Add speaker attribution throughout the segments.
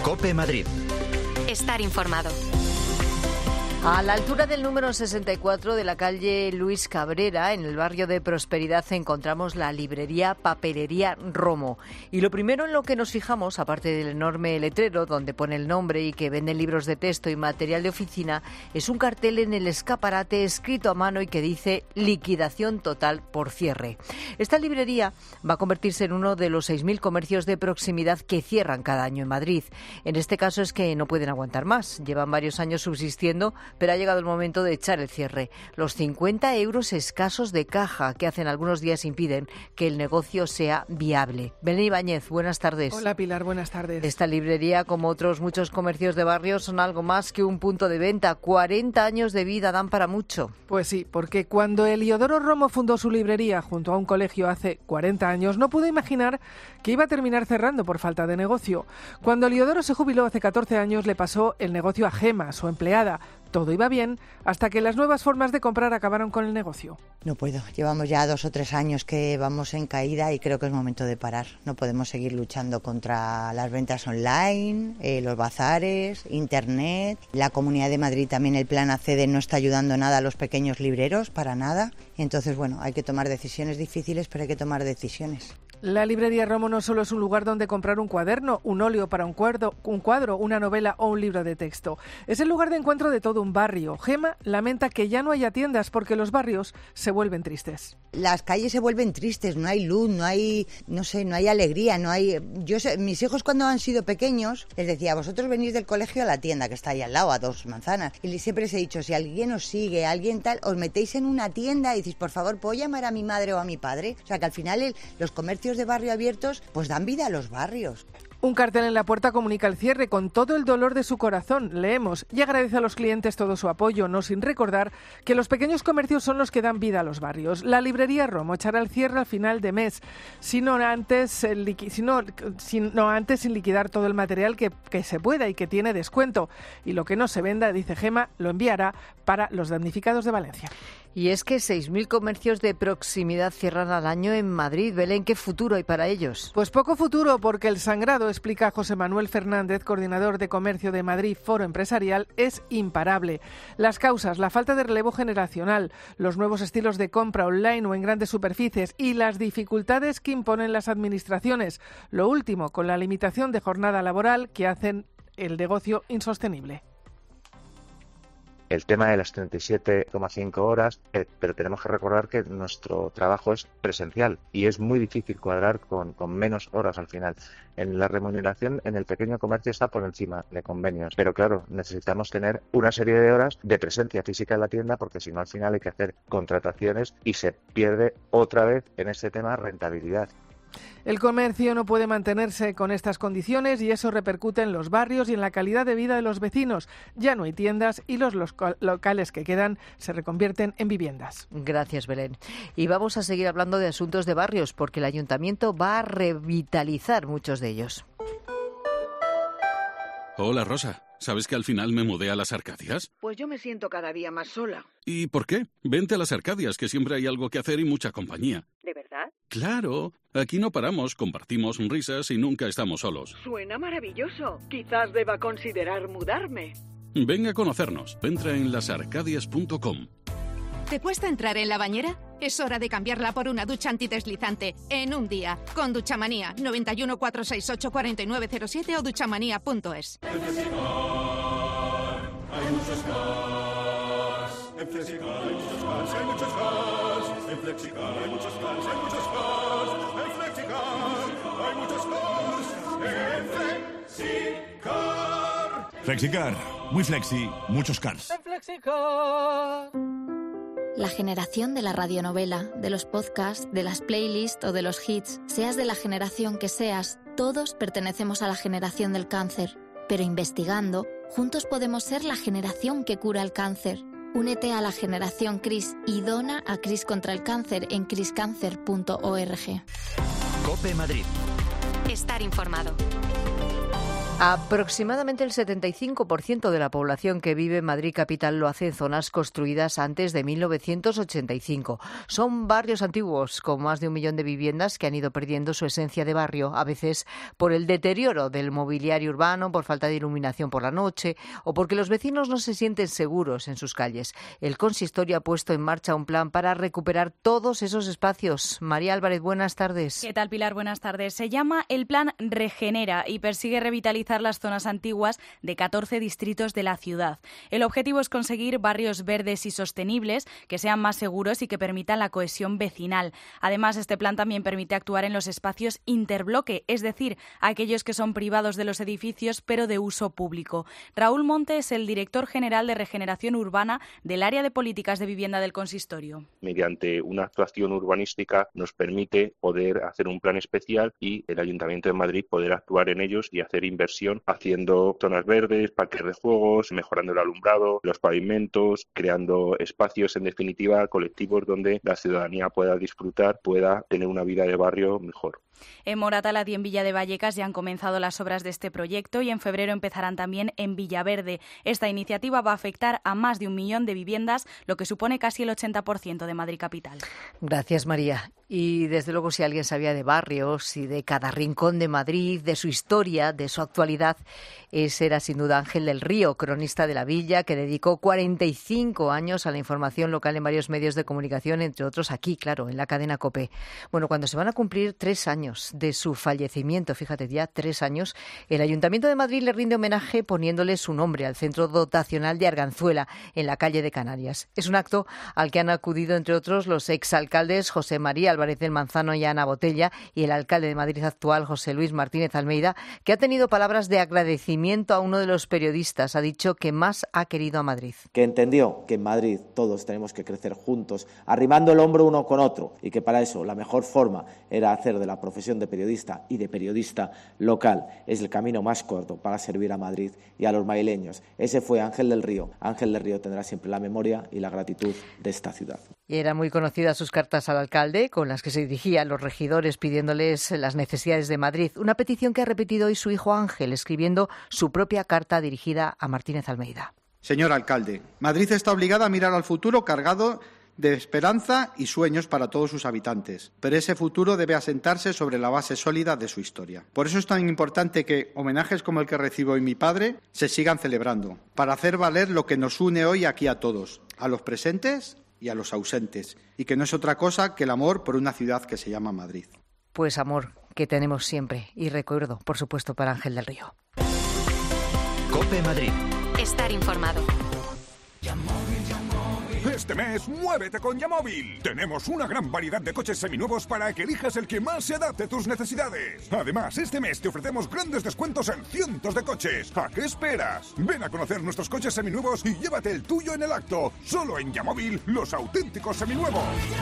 Speaker 1: COPE Madrid.
Speaker 2: Estar informado.
Speaker 3: A la altura del número 64 de la calle Luis Cabrera, en el barrio de Prosperidad, encontramos la librería Papelería Romo. Y lo primero en lo que nos fijamos, aparte del enorme letrero donde pone el nombre y que venden libros de texto y material de oficina, es un cartel en el escaparate escrito a mano y que dice liquidación total por cierre. Esta librería va a convertirse en uno de los 6.000 comercios de proximidad que cierran cada año en Madrid. En este caso es que no pueden aguantar más. Llevan varios años subsistiendo, pero ha llegado el momento de echar el cierre. Los 50 euros escasos de caja que hacen algunos días impiden que el negocio sea viable. Belén Ibáñez, buenas tardes.
Speaker 4: Hola Pilar, buenas tardes.
Speaker 3: Esta librería, como otros muchos comercios de barrio, son algo más que un punto de venta. 40 años de vida dan para mucho.
Speaker 4: Pues sí, porque cuando Eliodoro Romo fundó su librería junto a un colegio hace 40 años, no pudo imaginar que iba a terminar cerrando por falta de negocio. Cuando Eliodoro se jubiló hace 14 años, le pasó el negocio a Gema, su empleada. Todo iba bien hasta que las nuevas formas de comprar acabaron con el negocio.
Speaker 5: No puedo. Llevamos ya 2 o 3 años que vamos en caída y creo que es momento de parar. No podemos seguir luchando contra las ventas online, los bazares, internet. La Comunidad de Madrid también, el plan ACEDE, no está ayudando nada a los pequeños libreros, para nada. Entonces, bueno, hay que tomar decisiones difíciles, pero hay que tomar decisiones.
Speaker 4: La librería Romo no solo es un lugar donde comprar un cuaderno, un óleo para un cuadro, una novela o un libro de texto. Es el lugar de encuentro de todo un barrio. Gema lamenta que ya no haya tiendas porque los barrios se vuelven tristes.
Speaker 5: Las calles se vuelven tristes, no hay luz, no hay alegría, no hay... Mis hijos cuando han sido pequeños les decía, vosotros venís del colegio a la tienda que está ahí al lado, a 2 manzanas. Y siempre les he dicho, si alguien os sigue, alguien tal, os metéis en una tienda y decís, por favor, ¿puedo llamar a mi madre o a mi padre? O sea, que al final los comercios de barrio abiertos pues dan vida a los barrios.
Speaker 4: Un cartel en la puerta comunica el cierre con todo el dolor de su corazón. Leemos y agradece a los clientes todo su apoyo, no sin recordar que los pequeños comercios son los que dan vida a los barrios. La librería Romo echará el cierre al final de mes, sino antes sin liquidar todo el material que se pueda y que tiene descuento. Y lo que no se venda, dice Gema, lo enviará para los damnificados de Valencia.
Speaker 3: Y es que 6.000 comercios de proximidad cierran al año en Madrid. Belén, ¿qué futuro hay para ellos?
Speaker 4: Pues poco futuro, porque el sangrado, explica José Manuel Fernández, coordinador de comercio de Madrid Foro Empresarial, es imparable. Las causas, la falta de relevo generacional, los nuevos estilos de compra online o en grandes superficies y las dificultades que imponen las administraciones. Lo último, con la limitación de jornada laboral que hacen el negocio insostenible.
Speaker 6: El tema de las 37,5 horas, pero tenemos que recordar que nuestro trabajo es presencial y es muy difícil cuadrar con menos horas al final. En la remuneración en el pequeño comercio está por encima de convenios, pero claro, necesitamos tener una serie de horas de presencia física en la tienda porque si no al final hay que hacer contrataciones y se pierde otra vez en este tema rentabilidad.
Speaker 4: El comercio no puede mantenerse con estas condiciones y eso repercute en los barrios y en la calidad de vida de los vecinos. Ya no hay tiendas y los locales que quedan se reconvierten en viviendas.
Speaker 3: Gracias, Belén. Y vamos a seguir hablando de asuntos de barrios porque el ayuntamiento va a revitalizar muchos de ellos.
Speaker 7: Hola, Rosa. ¿Sabes que al final me mudé a las Arcadias?
Speaker 8: Pues yo me siento cada día más sola.
Speaker 7: ¿Y por qué? Vente a las Arcadias, que siempre hay algo que hacer y mucha compañía.
Speaker 8: ¿De verdad?
Speaker 7: ¡Claro! Aquí no paramos, compartimos risas y nunca estamos solos.
Speaker 8: Suena maravilloso. Quizás deba considerar mudarme.
Speaker 7: Ven a conocernos. Entra en lasarcadias.com.
Speaker 2: ¿Te cuesta entrar en la bañera? Es hora de cambiarla por una ducha antideslizante en un día. Con Duchamanía, 91 468 4907 o duchamanía.es.
Speaker 9: En Flexicar hay muchos cars. En Flexicar hay muchos cars, hay muchos cars. En Flexicar hay muchos cars, hay muchos cars. En Flexicar hay muchos cars. En Flexicar.
Speaker 10: Flexicar, muy flexi, muchos cars.
Speaker 4: En Flexicar.
Speaker 11: La generación de la radionovela, de los podcasts, de las playlists o de los hits, seas de la generación que seas, todos pertenecemos a la generación del cáncer. Pero investigando, juntos podemos ser la generación que cura el cáncer. Únete a la generación CRIS y dona a CRIS contra el cáncer en criscancer.org.
Speaker 1: COPE Madrid.
Speaker 2: Estar informado.
Speaker 3: Aproximadamente el 75% de la población que vive en Madrid capital lo hace en zonas construidas antes de 1985. Son barrios antiguos con más de 1 millón de viviendas que han ido perdiendo su esencia de barrio, a veces por el deterioro del mobiliario urbano, por falta de iluminación por la noche o porque los vecinos no se sienten seguros en sus calles. El consistorio ha puesto en marcha un plan para recuperar todos esos espacios. María Álvarez, buenas tardes.
Speaker 1: ¿Qué tal, Pilar? Buenas tardes. Se llama el Plan Regenera y persigue revitalizar las zonas antiguas de 14 distritos de la ciudad. El objetivo es conseguir barrios verdes y sostenibles que sean más seguros y que permitan la cohesión vecinal. Además, este plan también permite actuar en los espacios interbloque, es decir, aquellos que son privados de los edificios pero de uso público. Raúl Monte es el director general de Regeneración Urbana del Área de Políticas de Vivienda del Consistorio.
Speaker 12: Mediante una actuación urbanística nos permite poder hacer un plan especial y el Ayuntamiento de Madrid poder actuar en ellos y hacer inversión haciendo zonas verdes, parques de juegos, mejorando el alumbrado, los pavimentos, creando espacios, en definitiva, colectivos donde la ciudadanía pueda disfrutar, pueda tener una vida de barrio mejor.
Speaker 1: En Moratalaz y en Villa de Vallecas ya han comenzado las obras de este proyecto y en febrero empezarán también en Villaverde. Esta iniciativa va a afectar a más de 1 millón de viviendas, lo que supone casi el 80% de Madrid capital.
Speaker 3: Gracias, María. Y desde luego, si alguien sabía de barrios y de cada rincón de Madrid, de su historia, de su actualidad, ese era sin duda Ángel del Río, cronista de la villa, que dedicó 45 años a la información local en varios medios de comunicación, entre otros aquí, claro, en la cadena COPE. Bueno, cuando se van a cumplir 3 años de su fallecimiento, fíjate ya, 3 años, el Ayuntamiento de Madrid le rinde homenaje poniéndole su nombre al Centro Dotacional de Arganzuela, en la calle de Canarias. Es un acto al que han acudido, entre otros, los exalcaldes José María Álvarez del Manzano y Ana Botella y el alcalde de Madrid actual, José Luis Martínez Almeida, que ha tenido palabras de agradecimiento a uno de los periodistas. Ha dicho que más ha querido a Madrid.
Speaker 13: Que entendió que en Madrid todos tenemos que crecer juntos, arrimando el hombro uno con otro, y que para eso la mejor forma era hacer de la profesión de periodista y de periodista local. Es el camino más corto para servir a Madrid y a los madrileños. Ese fue Ángel del Río. Ángel del Río tendrá siempre la memoria y la gratitud de esta ciudad.
Speaker 3: Y eran muy conocidas sus cartas al alcalde, con las que se dirigían los regidores pidiéndoles las necesidades de Madrid. Una petición que ha repetido hoy su hijo Ángel, escribiendo su propia carta dirigida a Martínez Almeida.
Speaker 14: Señor alcalde, Madrid está obligada a mirar al futuro cargado de esperanza y sueños para todos sus habitantes, pero ese futuro debe asentarse sobre la base sólida de su historia. Por eso es tan importante que homenajes como el que recibo hoy mi padre se sigan celebrando, para hacer valer lo que nos une hoy aquí a todos, a los presentes y a los ausentes, y que no es otra cosa que el amor por una ciudad que se llama Madrid.
Speaker 3: Pues amor que tenemos siempre, y recuerdo, por supuesto, para Ángel del Río.
Speaker 15: COPE Madrid.
Speaker 11: Estar informado.
Speaker 10: Este mes, muévete con Yamóvil. Tenemos una gran variedad de coches seminuevos para que elijas el que más se adapte a tus necesidades. Además, este mes te ofrecemos grandes descuentos en cientos de coches. ¿A qué esperas? Ven a conocer nuestros coches seminuevos y llévate el tuyo en el acto. Solo en Yamóvil, los auténticos seminuevos.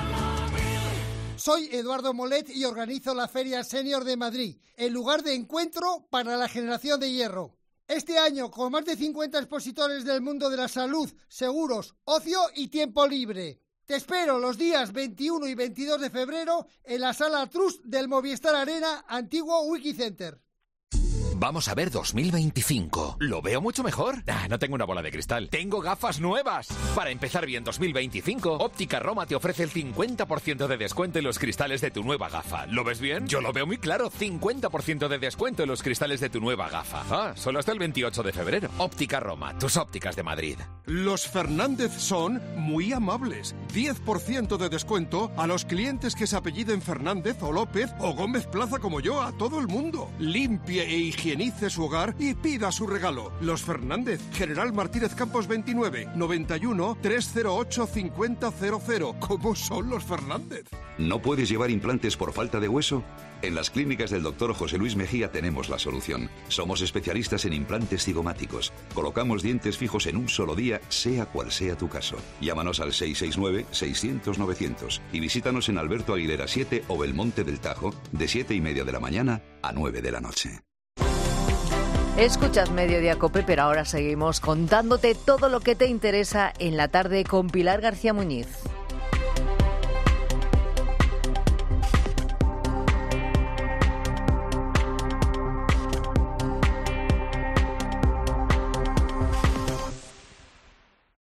Speaker 16: Soy Eduardo Molet y organizo la Feria Senior de Madrid, el lugar de encuentro para la generación de hierro. Este año, con más de 50 expositores del mundo de la salud, seguros, ocio y tiempo libre. Te espero los días 21 y 22 de febrero en la Sala Trust del Movistar Arena, antiguo Wikicenter.
Speaker 15: Vamos a ver 2025. ¿Lo veo mucho mejor? No tengo una bola de cristal. Tengo gafas nuevas. Para empezar bien 2025, Óptica Roma te ofrece el 50% de descuento en los cristales de tu nueva gafa. ¿Lo ves bien? Yo lo veo muy claro. 50% de descuento en los cristales de tu nueva gafa. Solo hasta el 28 de febrero. Óptica Roma, tus ópticas de Madrid.
Speaker 17: Los Fernández son muy amables. 10% de descuento a los clientes que se apelliden Fernández o López o Gómez Plaza como yo, a todo el mundo. Limpie e higienice su hogar y pida su regalo. Los Fernández, General Martínez Campos 29, 91 308 5000. ¿Cómo son los Fernández?
Speaker 18: ¿No puedes llevar implantes por falta de hueso? En las clínicas del Dr. José Luis Mejía tenemos la solución. Somos especialistas en implantes cigomáticos. Colocamos dientes fijos en un solo día, sea cual sea tu caso. Llámanos al 669-600-900 y visítanos en Alberto Aguilera 7 o Belmonte del Tajo, de 7:30 de la mañana a 9 de la noche.
Speaker 3: Escuchas Mediodía COPE, pero ahora seguimos contándote todo lo que te interesa en la tarde con Pilar García Muñiz.